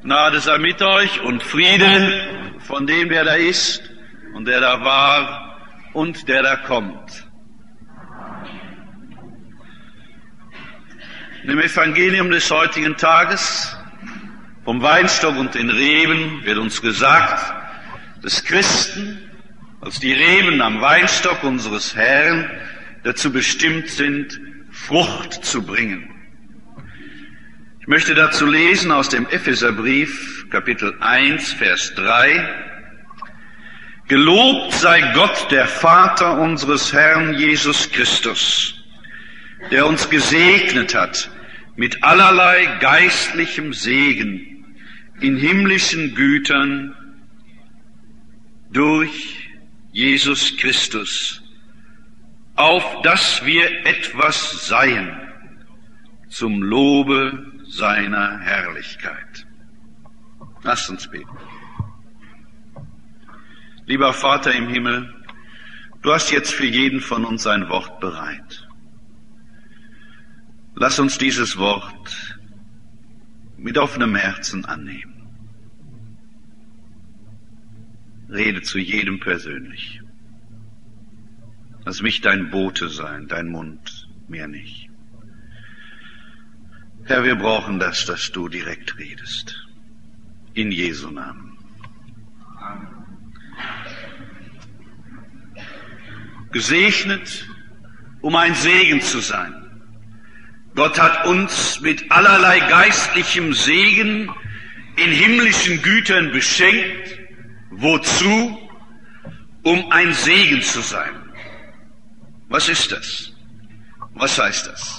Gnade sei mit euch und Friede von dem, der da ist und der da war und der da kommt. Im Evangelium des heutigen Tages vom Weinstock und den Reben wird uns gesagt, dass Christen als die Reben am Weinstock unseres Herrn dazu bestimmt sind, Frucht zu bringen. Ich möchte dazu lesen aus dem Epheserbrief, Kapitel 1, Vers 3. Gelobt sei Gott, der Vater unseres Herrn Jesus Christus, der uns gesegnet hat mit allerlei geistlichem Segen in himmlischen Gütern durch Jesus Christus, auf dass wir etwas seien zum Lobe seiner Herrlichkeit. Lasst uns beten. Lieber Vater im Himmel, du hast jetzt für jeden von uns ein Wort bereit. Lass uns dieses Wort mit offenem Herzen annehmen. Rede zu jedem persönlich. Lass mich dein Bote sein, dein Mund, mehr nicht. Herr, wir brauchen das, dass du direkt redest. In Jesu Namen. Amen. Gesegnet, um ein Segen zu sein. Gott hat uns mit allerlei geistlichem Segen in himmlischen Gütern beschenkt. Wozu? Um ein Segen zu sein. Was ist das? Was heißt das?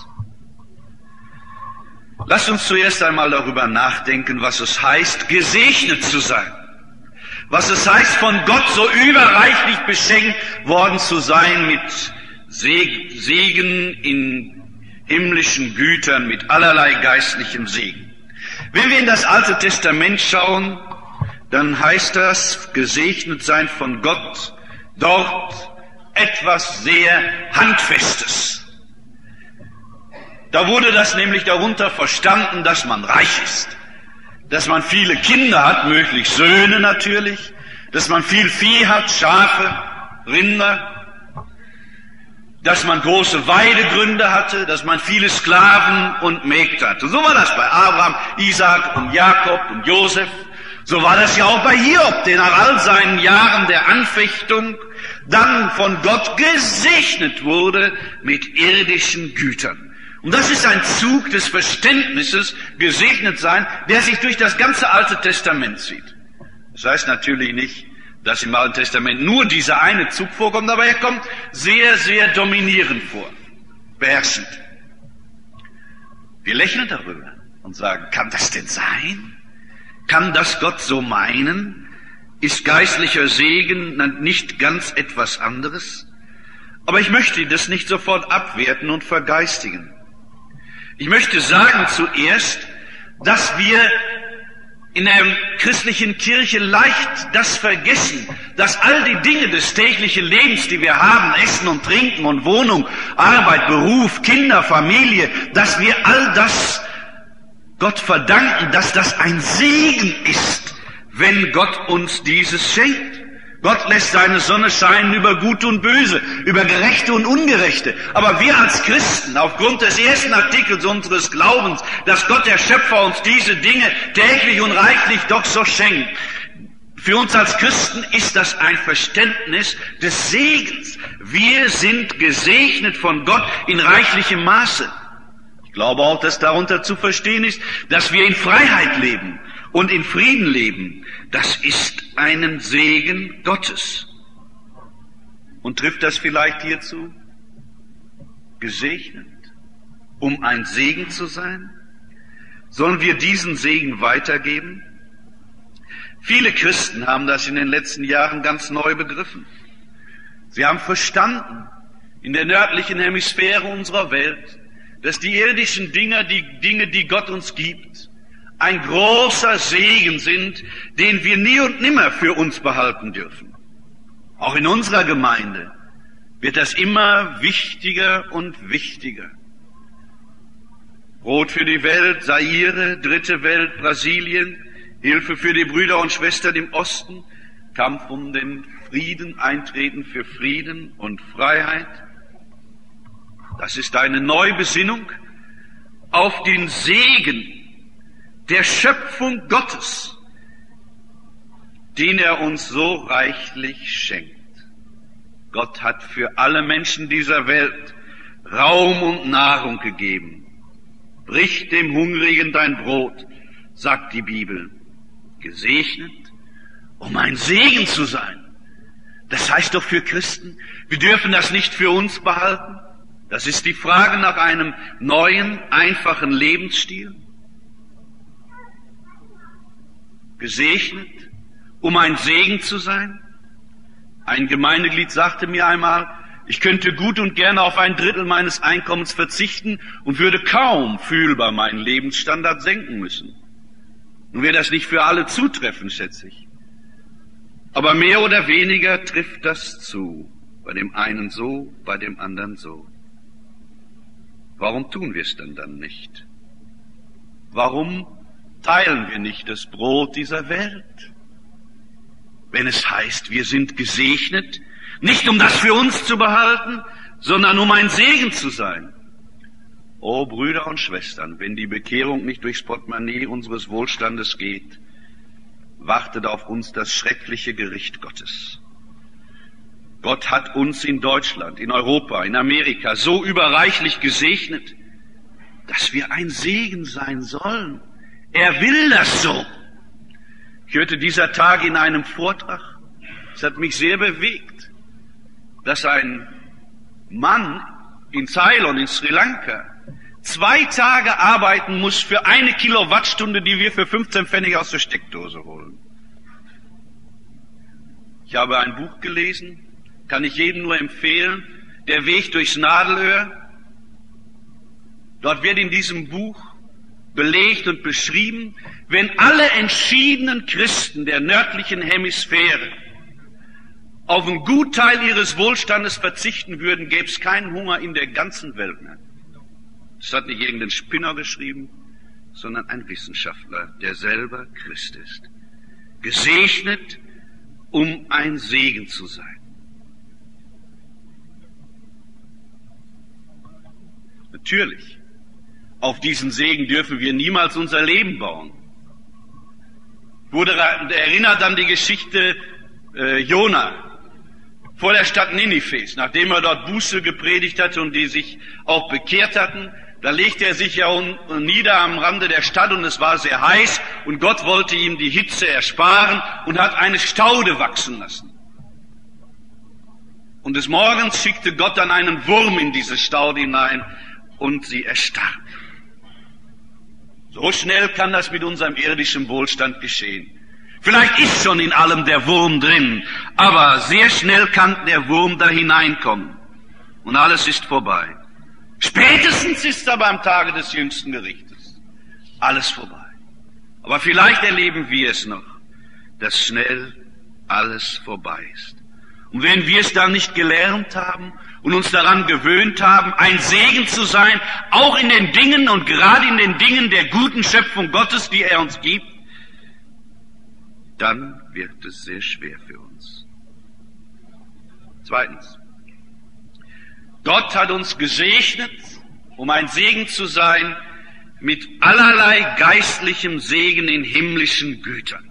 Lasst uns zuerst einmal darüber nachdenken, was es heißt, gesegnet zu sein. Was es heißt, von Gott so überreichlich beschenkt worden zu sein mit Segen in himmlischen Gütern, mit allerlei geistlichem Segen. Wenn wir in das Alte Testament schauen, dann heißt das, gesegnet sein von Gott, dort etwas sehr Handfestes. Da wurde das nämlich darunter verstanden, dass man reich ist, dass man viele Kinder hat, möglichst Söhne natürlich, dass man viel Vieh hat, Schafe, Rinder, dass man große Weidegründe hatte, dass man viele Sklaven und Mägde hatte. So war das bei Abraham, Isaak und Jakob und Josef. So war das ja auch bei Hiob, der nach all seinen Jahren der Anfechtung dann von Gott gesegnet wurde mit irdischen Gütern. Und das ist ein Zug des Verständnisses, gesegnet sein, der sich durch das ganze Alte Testament zieht. Das heißt natürlich nicht, dass im Alten Testament nur dieser eine Zug vorkommt, aber er kommt sehr, sehr dominierend vor, beherrschend. Wir lächeln darüber und sagen, kann das denn sein? Kann das Gott so meinen? Ist geistlicher Segen nicht ganz etwas anderes? Aber ich möchte das nicht sofort abwerten und vergeistigen. Ich möchte sagen zuerst, dass wir in der christlichen Kirche leicht das vergessen, dass all die Dinge des täglichen Lebens, die wir haben, Essen und Trinken und Wohnung, Arbeit, Beruf, Kinder, Familie, dass wir all das Gott verdanken, dass das ein Segen ist, wenn Gott uns dieses schenkt. Gott lässt seine Sonne scheinen über Gute und Böse, über Gerechte und Ungerechte. Aber wir als Christen, aufgrund des ersten Artikels unseres Glaubens, dass Gott der Schöpfer uns diese Dinge täglich und reichlich doch so schenkt, für uns als Christen ist das ein Verständnis des Segens. Wir sind gesegnet von Gott in reichlichem Maße. Ich glaube auch, dass darunter zu verstehen ist, dass wir in Freiheit leben und in Frieden leben. Das ist ein Segen Gottes. Und trifft das vielleicht hierzu? Gesegnet, um ein Segen zu sein? Sollen wir diesen Segen weitergeben? Viele Christen haben das in den letzten Jahren ganz neu begriffen. Sie haben verstanden, in der nördlichen Hemisphäre unserer Welt, dass die irdischen Dinge, die Gott uns gibt, ein großer Segen sind, den wir nie und nimmer für uns behalten dürfen. Auch in unserer Gemeinde wird das immer wichtiger und wichtiger. Brot für die Welt, Zaire, Dritte Welt, Brasilien, Hilfe für die Brüder und Schwestern im Osten, Kampf um den Frieden, Eintreten für Frieden und Freiheit. Das ist eine Neubesinnung auf den Segen der Schöpfung Gottes, den er uns so reichlich schenkt. Gott hat für alle Menschen dieser Welt Raum und Nahrung gegeben. Brich dem Hungrigen dein Brot, sagt die Bibel. Gesegnet, um ein Segen zu sein. Das heißt doch für Christen, wir dürfen das nicht für uns behalten. Das ist die Frage nach einem neuen, einfachen Lebensstil. Gesegnet, um ein Segen zu sein. Ein Gemeindeglied sagte mir einmal, ich könnte gut und gerne auf 1/3 meines Einkommens verzichten und würde kaum fühlbar meinen Lebensstandard senken müssen. Nun wird das nicht für alle zutreffen, schätze ich. Aber mehr oder weniger trifft das zu. Bei dem einen so, bei dem anderen so. Warum tun wir es denn dann nicht? Warum teilen wir nicht das Brot dieser Welt? Wenn es heißt, wir sind gesegnet, nicht um das für uns zu behalten, sondern um ein Segen zu sein. Oh Brüder und Schwestern, wenn die Bekehrung nicht durchs Portemonnaie unseres Wohlstandes geht, wartet auf uns das schreckliche Gericht Gottes. Gott hat uns in Deutschland, in Europa, in Amerika so überreichlich gesegnet, dass wir ein Segen sein sollen. Er will das so. Ich hörte dieser Tage in einem Vortrag, es hat mich sehr bewegt, dass ein Mann in Ceylon, in Sri Lanka, 2 Tage arbeiten muss für 1 Kilowattstunde, die wir für 15 Pfennig aus der Steckdose holen. Ich habe ein Buch gelesen, kann ich jedem nur empfehlen, Der Weg durchs Nadelöhr. Dort wird in diesem Buch belegt und beschrieben, wenn alle entschiedenen Christen der nördlichen Hemisphäre auf einen Gutteil ihres Wohlstandes verzichten würden, gäbe es keinen Hunger in der ganzen Welt mehr. Das hat nicht irgendein Spinner geschrieben, sondern ein Wissenschaftler, der selber Christ ist. Gesegnet, um ein Segen zu sein. Natürlich, auf diesen Segen dürfen wir niemals unser Leben bauen. Wurde erinnert an die Geschichte Jona vor der Stadt Ninives, nachdem er dort Buße gepredigt hatte und die sich auch bekehrt hatten. Da legte er sich ja nieder am Rande der Stadt und es war sehr heiß und Gott wollte ihm die Hitze ersparen und hat eine Staude wachsen lassen. Und des Morgens schickte Gott dann einen Wurm in diese Staude hinein und sie erstarb. So schnell kann das mit unserem irdischen Wohlstand geschehen. Vielleicht ist schon in allem der Wurm drin, aber sehr schnell kann der Wurm da hineinkommen und alles ist vorbei. Spätestens ist aber am Tage des jüngsten Gerichtes alles vorbei. Aber vielleicht erleben wir es noch, dass schnell alles vorbei ist. Und wenn wir es dann nicht gelernt haben und uns daran gewöhnt haben, ein Segen zu sein, auch in den Dingen und gerade in den Dingen der guten Schöpfung Gottes, die er uns gibt, dann wird es sehr schwer für uns. Zweitens. Gott hat uns gesegnet, um ein Segen zu sein, mit allerlei geistlichem Segen in himmlischen Gütern.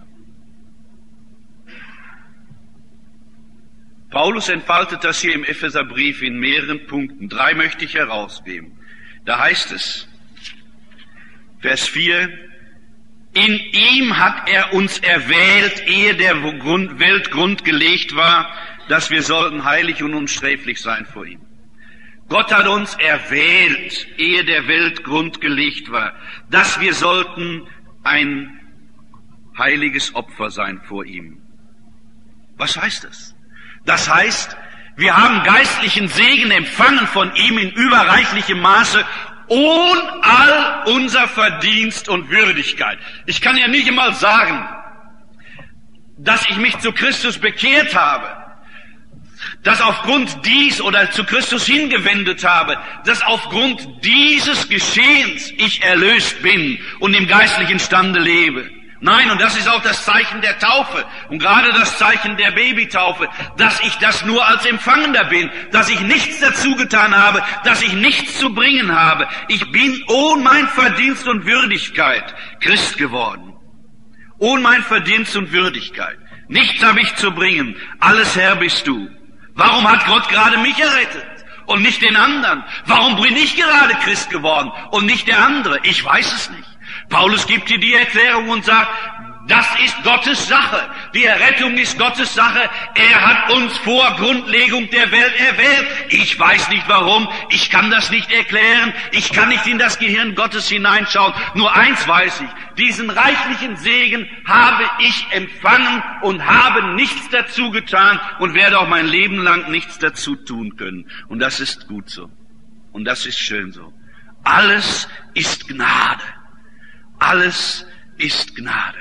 Paulus entfaltet das hier im Epheserbrief in mehreren Punkten. 3 möchte ich herausgeben. Da heißt es, Vers 4, in ihm hat er uns erwählt, ehe der Welt Grund gelegt war, dass wir sollten heilig und unsträflich sein vor ihm. Gott hat uns erwählt, ehe der Welt Grund gelegt war, dass wir sollten ein heiliges Opfer sein vor ihm. Was heißt das? Das heißt, wir haben geistlichen Segen empfangen von ihm in überreichlichem Maße, ohne all unser Verdienst und Würdigkeit. Ich kann ja nicht einmal sagen, dass ich mich zu Christus bekehrt habe, dass aufgrund dies oder zu Christus hingewendet habe, dass aufgrund dieses Geschehens ich erlöst bin und im geistlichen Stande lebe. Nein, und das ist auch das Zeichen der Taufe und gerade das Zeichen der Babytaufe, dass ich das nur als Empfangender bin, dass ich nichts dazu getan habe, dass ich nichts zu bringen habe. Ich bin ohne mein Verdienst und Würdigkeit Christ geworden. Ohne mein Verdienst und Würdigkeit. Nichts habe ich zu bringen. Alles Herr bist du. Warum hat Gott gerade mich errettet und nicht den anderen? Warum bin ich gerade Christ geworden und nicht der andere? Ich weiß es nicht. Paulus gibt dir die Erklärung und sagt, das ist Gottes Sache. Die Errettung ist Gottes Sache. Er hat uns vor Grundlegung der Welt erwählt. Ich weiß nicht warum. Ich kann das nicht erklären. Ich kann nicht in das Gehirn Gottes hineinschauen. Nur eins weiß ich. Diesen reichlichen Segen habe ich empfangen und habe nichts dazu getan und werde auch mein Leben lang nichts dazu tun können. Und das ist gut so. Und das ist schön so. Alles ist Gnade. Alles ist Gnade.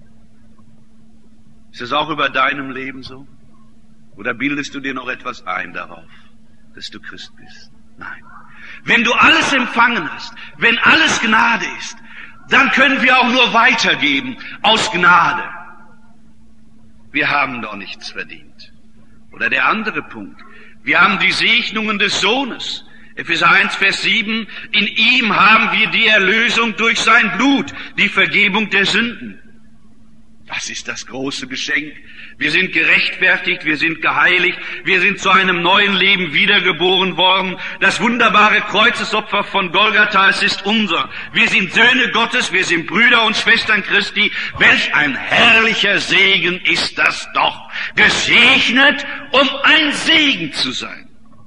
Ist das auch über deinem Leben so? Oder bildest du dir noch etwas ein darauf, dass du Christ bist? Nein. Wenn du alles empfangen hast, wenn alles Gnade ist, dann können wir auch nur weitergeben aus Gnade. Wir haben doch nichts verdient. Oder der andere Punkt. Wir haben die Segnungen des Sohnes. Epheser 1, Vers 7, in ihm haben wir die Erlösung durch sein Blut, die Vergebung der Sünden. Das ist das große Geschenk. Wir sind gerechtfertigt, wir sind geheiligt, wir sind zu einem neuen Leben wiedergeboren worden. Das wunderbare Kreuzesopfer von Golgatha, es ist unser. Wir sind Söhne Gottes, wir sind Brüder und Schwestern Christi. Welch ein herrlicher Segen ist das doch. Gesegnet, um ein Segen zu sein.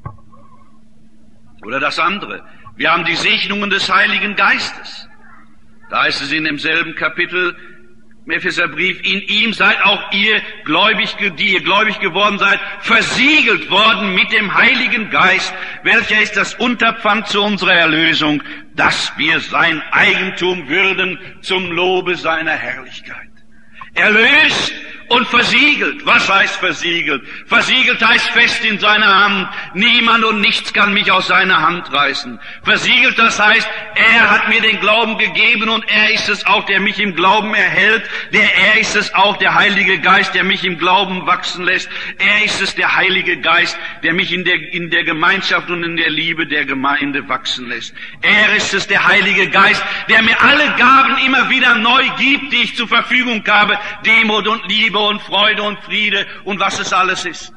Oder das andere. Wir haben die Segnungen des Heiligen Geistes. Da heißt es in demselben Kapitel im Epheserbrief, in ihm seid auch ihr die ihr gläubig geworden seid, versiegelt worden mit dem Heiligen Geist, welcher ist das Unterpfand zu unserer Erlösung, dass wir sein Eigentum würden zum Lobe seiner Herrlichkeit. Erlöst und versiegelt. Was heißt versiegelt? Versiegelt heißt fest in seiner Hand. Niemand und nichts kann mich aus seiner Hand reißen. Versiegelt, das heißt, er hat mir den Glauben gegeben und er ist es auch, der mich im Glauben erhält. Er ist es auch, der Heilige Geist, der mich im Glauben wachsen lässt. Er ist es, der Heilige Geist, der mich in der Gemeinschaft und in der Liebe der Gemeinde wachsen lässt. Er ist es, der Heilige Geist, der mir alle Gaben immer wieder neu gibt, die ich zur Verfügung habe. Demut und Liebe und Freude und Friede und was es alles ist.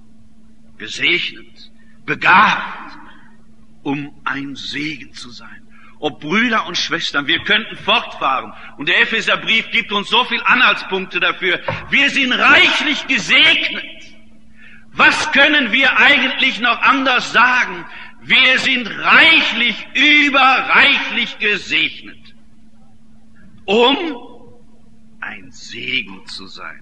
Gesegnet, begabt, um ein Segen zu sein. Ob Brüder und Schwestern, wir könnten fortfahren. Und der Epheserbrief gibt uns so viel Anhaltspunkte dafür. Wir sind reichlich gesegnet. Was können wir eigentlich noch anders sagen? Wir sind reichlich, überreichlich gesegnet. Um ein Segen zu sein.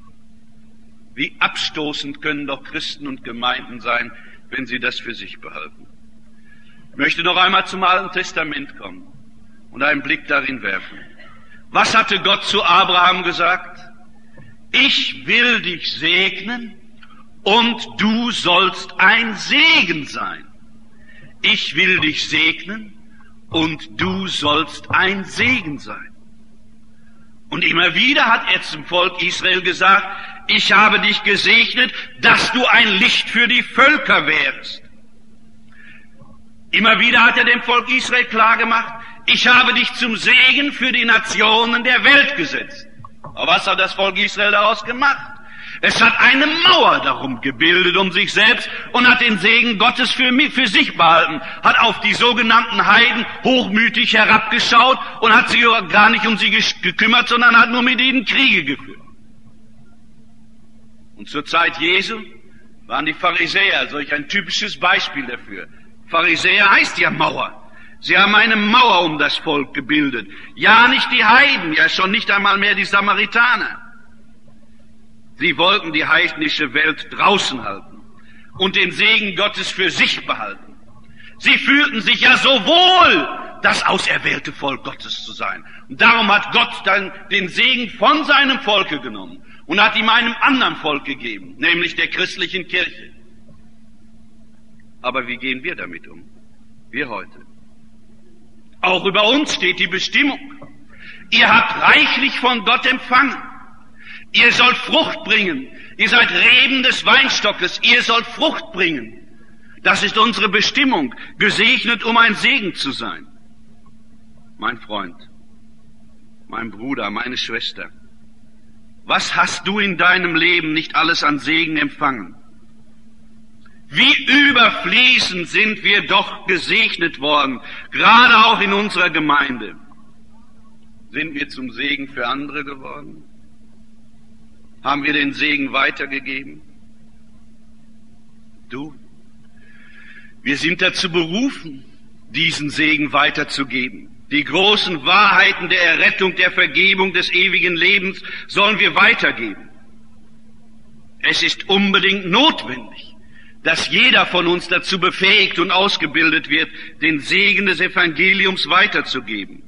Wie abstoßend können doch Christen und Gemeinden sein, wenn sie das für sich behalten. Ich möchte noch einmal zum Alten Testament kommen und einen Blick darin werfen. Was hatte Gott zu Abraham gesagt? Ich will dich segnen und du sollst ein Segen sein. Ich will dich segnen und du sollst ein Segen sein. Und immer wieder hat er zum Volk Israel gesagt, ich habe dich gesegnet, dass du ein Licht für die Völker wärst. Immer wieder hat er dem Volk Israel klargemacht, ich habe dich zum Segen für die Nationen der Welt gesetzt. Aber was hat das Volk Israel daraus gemacht? Es hat eine Mauer darum gebildet um sich selbst und hat den Segen Gottes für sich behalten, hat auf die sogenannten Heiden hochmütig herabgeschaut und hat sich gar nicht um sie gekümmert, sondern hat nur mit ihnen Kriege geführt. Und zur Zeit Jesu waren die Pharisäer solch ein typisches Beispiel dafür. Pharisäer heißt ja Mauer. Sie haben eine Mauer um das Volk gebildet. Ja, nicht die Heiden, ja schon nicht einmal mehr die Samaritaner. Sie wollten die heidnische Welt draußen halten und den Segen Gottes für sich behalten. Sie fühlten sich ja so wohl, das auserwählte Volk Gottes zu sein. Und darum hat Gott dann den Segen von seinem Volke genommen und hat ihm einem anderen Volk gegeben, nämlich der christlichen Kirche. Aber wie gehen wir damit um? Wir heute. Auch über uns steht die Bestimmung. Ihr habt reichlich von Gott empfangen. Ihr sollt Frucht bringen. Ihr seid Reben des Weinstockes. Ihr sollt Frucht bringen. Das ist unsere Bestimmung, gesegnet, um ein Segen zu sein. Mein Freund, mein Bruder, meine Schwester, was hast du in deinem Leben nicht alles an Segen empfangen? Wie überfließend sind wir doch gesegnet worden, gerade auch in unserer Gemeinde. Sind wir zum Segen für andere geworden? Haben wir den Segen weitergegeben? Du? Wir sind dazu berufen, diesen Segen weiterzugeben. Die großen Wahrheiten der Errettung, der Vergebung, des ewigen Lebens sollen wir weitergeben. Es ist unbedingt notwendig, dass jeder von uns dazu befähigt und ausgebildet wird, den Segen des Evangeliums weiterzugeben.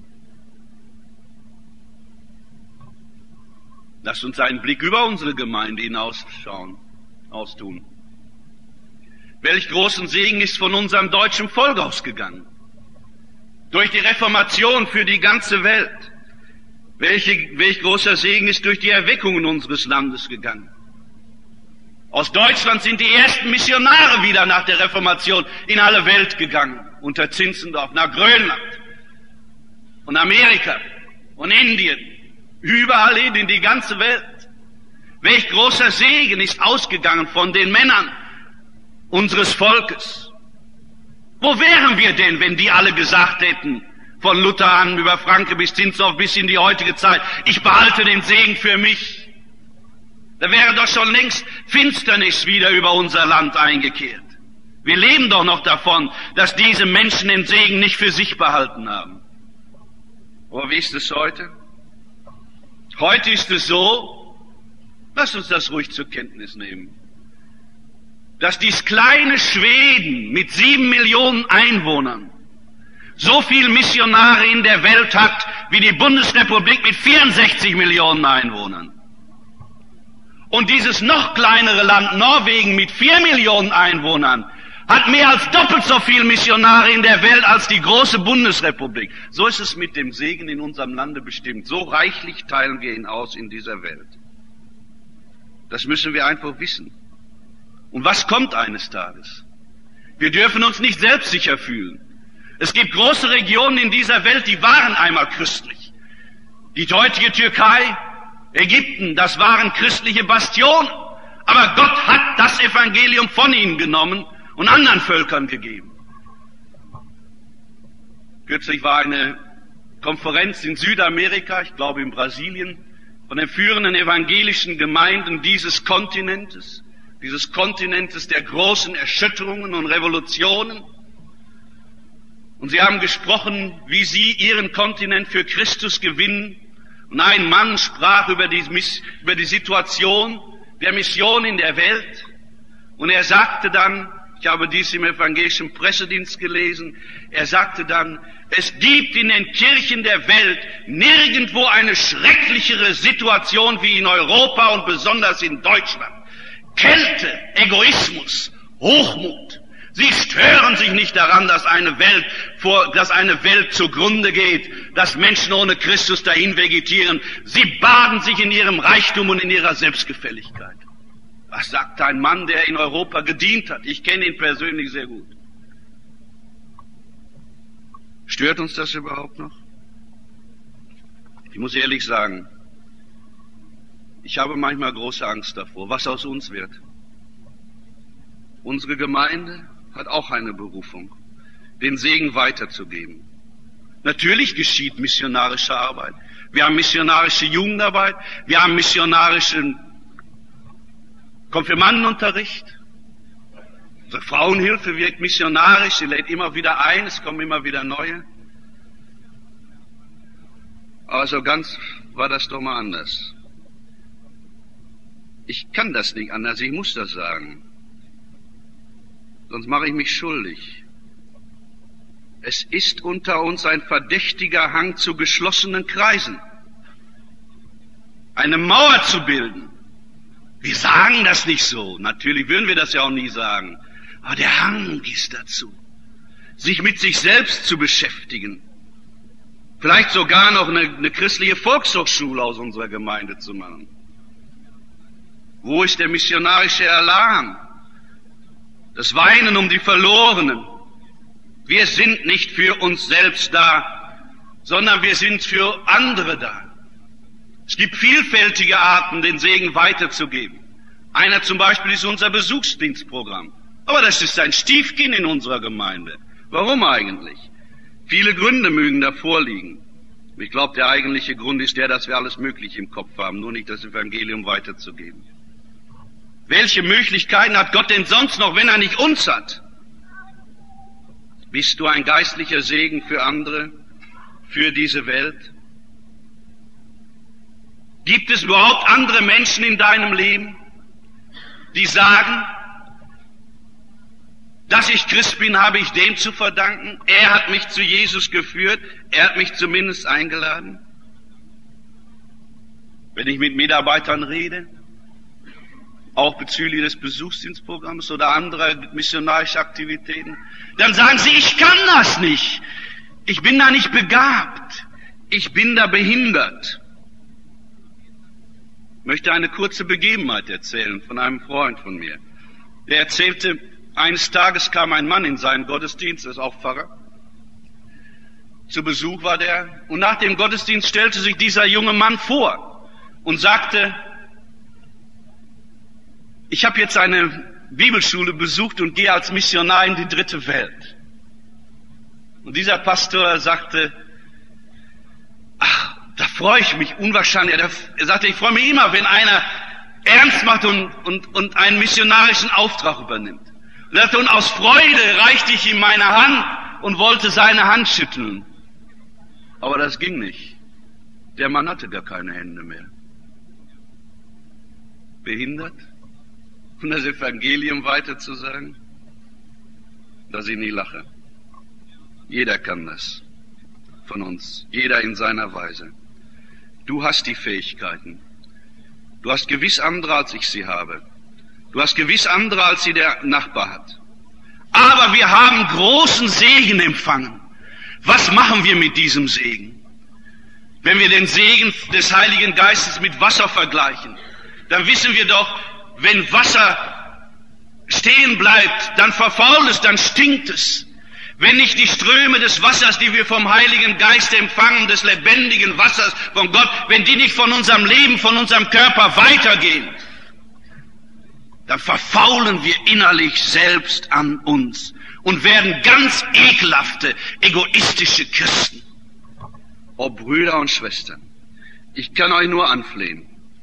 Lasst uns einen Blick über unsere Gemeinde austun. Welch großen Segen ist von unserem deutschen Volk ausgegangen? Durch die Reformation für die ganze Welt. Welch großer Segen ist durch die Erweckungen unseres Landes gegangen? Aus Deutschland sind die ersten Missionare wieder nach der Reformation in alle Welt gegangen, unter Zinzendorf, nach Grönland und Amerika und Indien, überall hin in die ganze Welt. Welch großer Segen ist ausgegangen von den Männern unseres Volkes. Wo wären wir denn, wenn die alle gesagt hätten, von Luther an über Franke bis Zinzendorf bis in die heutige Zeit, ich behalte den Segen für mich? Da wäre doch schon längst Finsternis wieder über unser Land eingekehrt. Wir leben doch noch davon, dass diese Menschen den Segen nicht für sich behalten haben. Aber wie ist es heute? Heute ist es so, lasst uns das ruhig zur Kenntnis nehmen, dass dies kleine Schweden mit 7 Millionen Einwohnern so viel Missionare in der Welt hat, wie die Bundesrepublik mit 64 Millionen Einwohnern. Und dieses noch kleinere Land Norwegen mit 4 Millionen Einwohnern hat mehr als doppelt so viel Missionare in der Welt als die große Bundesrepublik. So ist es mit dem Segen in unserem Lande bestimmt. So reichlich teilen wir ihn aus in dieser Welt. Das müssen wir einfach wissen. Und was kommt eines Tages? Wir dürfen uns nicht selbstsicher fühlen. Es gibt große Regionen in dieser Welt, die waren einmal christlich. Die heutige Türkei, Ägypten, das waren christliche Bastionen. Aber Gott hat das Evangelium von ihnen genommen und anderen Völkern gegeben. Kürzlich war eine Konferenz in Südamerika, ich glaube in Brasilien, von den führenden evangelischen Gemeinden dieses Kontinentes der großen Erschütterungen und Revolutionen. Und sie haben gesprochen, wie sie ihren Kontinent für Christus gewinnen. Und ein Mann sprach über die Situation der Mission in der Welt. Und er sagte dann, ich habe dies im evangelischen Pressedienst gelesen, er sagte dann, es gibt in den Kirchen der Welt nirgendwo eine schrecklichere Situation wie in Europa und besonders in Deutschland. Kälte, Egoismus, Hochmut. Sie stören sich nicht daran, dass eine Welt zugrunde geht, dass Menschen ohne Christus dahin vegetieren. Sie baden sich in ihrem Reichtum und in ihrer Selbstgefälligkeit. Was sagt ein Mann, der in Europa gedient hat? Ich kenne ihn persönlich sehr gut. Stört uns das überhaupt noch? Ich muss ehrlich sagen, ich habe manchmal große Angst davor, was aus uns wird. Unsere Gemeinde hat auch eine Berufung, den Segen weiterzugeben. Natürlich geschieht missionarische Arbeit. Wir haben missionarische Jugendarbeit, wir haben missionarischen Konfirmandenunterricht. Unsere Frauenhilfe wirkt missionarisch, sie lädt immer wieder ein, es kommen immer wieder neue. Aber so ganz war das doch mal anders. Ich kann das nicht anders, ich muss das sagen. Sonst mache ich mich schuldig. Es ist unter uns ein verdächtiger Hang zu geschlossenen Kreisen. Eine Mauer zu bilden. Wir sagen das nicht so. Natürlich würden wir das ja auch nie sagen. Aber der Hang ist dazu, sich mit sich selbst zu beschäftigen. Vielleicht sogar noch eine christliche Volkshochschule aus unserer Gemeinde zu machen. Wo ist der missionarische Elan? Das Weinen um die Verlorenen. Wir sind nicht für uns selbst da, sondern wir sind für andere da. Es gibt vielfältige Arten, den Segen weiterzugeben. Einer zum Beispiel ist unser Besuchsdienstprogramm. Aber das ist ein Stiefkind in unserer Gemeinde. Warum eigentlich? Viele Gründe mögen da vorliegen. Ich glaube, der eigentliche Grund ist der, dass wir alles Mögliche im Kopf haben, nur nicht das Evangelium weiterzugeben. Welche Möglichkeiten hat Gott denn sonst noch, wenn er nicht uns hat? Bist du ein geistlicher Segen für andere, für diese Welt? Gibt es überhaupt andere Menschen in deinem Leben, die sagen, dass ich Christ bin, habe ich dem zu verdanken. Er hat mich zu Jesus geführt. Er hat mich zumindest eingeladen. Wenn ich mit Mitarbeitern rede, auch bezüglich des Besuchsdienstprogramms oder anderer missionarischer Aktivitäten, dann sagen sie, ich kann das nicht. Ich bin da nicht begabt. Ich bin da behindert. Ich möchte eine kurze Begebenheit erzählen von einem Freund von mir. Der erzählte, eines Tages kam ein Mann in seinen Gottesdienst, das ist auch Pfarrer. Zu Besuch war der. Und nach dem Gottesdienst stellte sich dieser junge Mann vor und sagte, ich habe jetzt eine Bibelschule besucht und gehe als Missionar in die dritte Welt. Und dieser Pastor sagte, ach, da freue ich mich unwahrscheinlich. Er sagte, ich freue mich immer, wenn einer ernst macht und einen missionarischen Auftrag übernimmt. Und er sagte, und aus Freude reichte ich ihm meine Hand und wollte seine Hand schütteln. Aber das ging nicht. Der Mann hatte gar keine Hände mehr. Behindert? Und das Evangelium weiterzusagen? Dass ich nie lache. Jeder kann das. Von uns. Jeder in seiner Weise. Du hast die Fähigkeiten. Du hast gewiss andere, als ich sie habe. Du hast gewiss andere, als sie der Nachbar hat. Aber wir haben großen Segen empfangen. Was machen wir mit diesem Segen? Wenn wir den Segen des Heiligen Geistes mit Wasser vergleichen, dann wissen wir doch, wenn Wasser stehen bleibt, dann verfault es, dann stinkt es. Wenn nicht die Ströme des Wassers, die wir vom Heiligen Geist empfangen, des lebendigen Wassers von Gott, wenn die nicht von unserem Leben, von unserem Körper weitergehen, dann verfaulen wir innerlich selbst an uns und werden ganz ekelhafte, egoistische Christen. Oh Brüder und Schwestern, ich kann euch nur anflehen.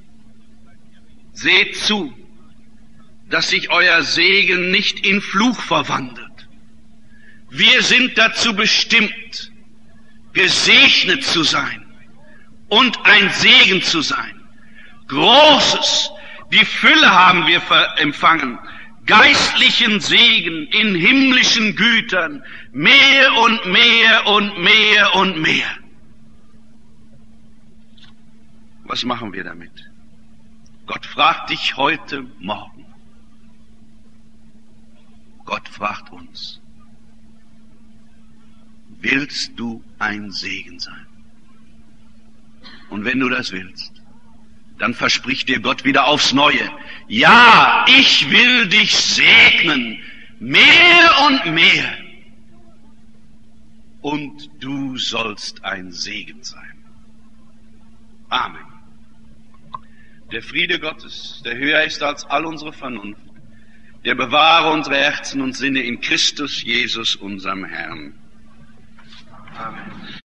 Seht zu, dass sich euer Segen nicht in Fluch verwandelt. Wir sind dazu bestimmt, gesegnet zu sein und ein Segen zu sein. Großes, die Fülle haben wir empfangen, geistlichen Segen in himmlischen Gütern, mehr und mehr und mehr und mehr. Was machen wir damit? Gott fragt dich heute Morgen. Gott fragt uns. Willst du ein Segen sein? Und wenn du das willst, dann verspricht dir Gott wieder aufs Neue. Ja, ich will dich segnen, mehr und mehr. Und du sollst ein Segen sein. Amen. Der Friede Gottes, der höher ist als all unsere Vernunft, der bewahre unsere Herzen und Sinne in Christus Jesus, unserem Herrn. Amen.